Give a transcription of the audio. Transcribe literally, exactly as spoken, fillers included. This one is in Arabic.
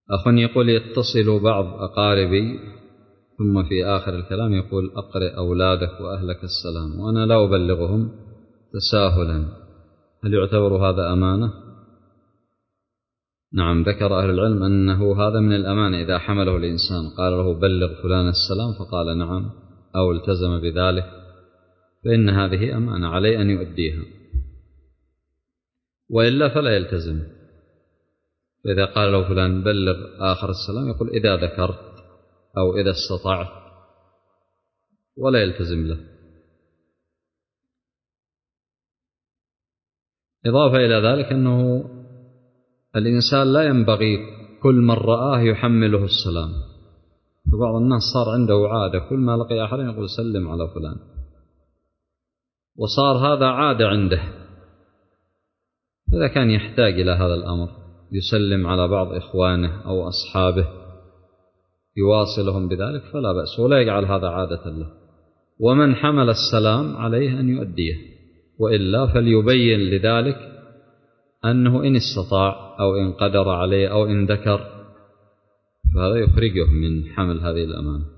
أخ يقول يتصل بعض أقاربي ثم في آخر الكلام يقول أقرئ أولادك وأهلك السلام وأنا لا أبلغهم تساهلا، هل يعتبر هذا أمانة؟ نعم، ذكر أهل العلم أنه هذا من الأمانة، إذا حمله الإنسان قال له بلغ فلان السلام فقال نعم أو التزم بذلك فإن هذه أمانة عليه أن يؤديها، وإلا فلا يلتزم. فإذا قال له فلان بلغ آخر السلام يقول إذا ذكرت أو إذا استطعت، ولا يلتزم له. إضافة إلى ذلك أنه الإنسان لا ينبغي كل من رآه يحمله السلام، فبعض الناس صار عنده عادة كل ما لقي أحد يقول سلم على فلان، وصار هذا عادة عنده. إذا كان يحتاج إلى هذا الأمر يسلم على بعض إخوانه أو أصحابه يواصلهم بذلك فلا بأس، ولا يجعل هذا عادة له. ومن حمل السلام عليه أن يؤديه، وإلا فليبين لذلك أنه إن استطاع أو إن قدر عليه أو إن ذكر فهذا يخرجه من حمل هذه الأمانة.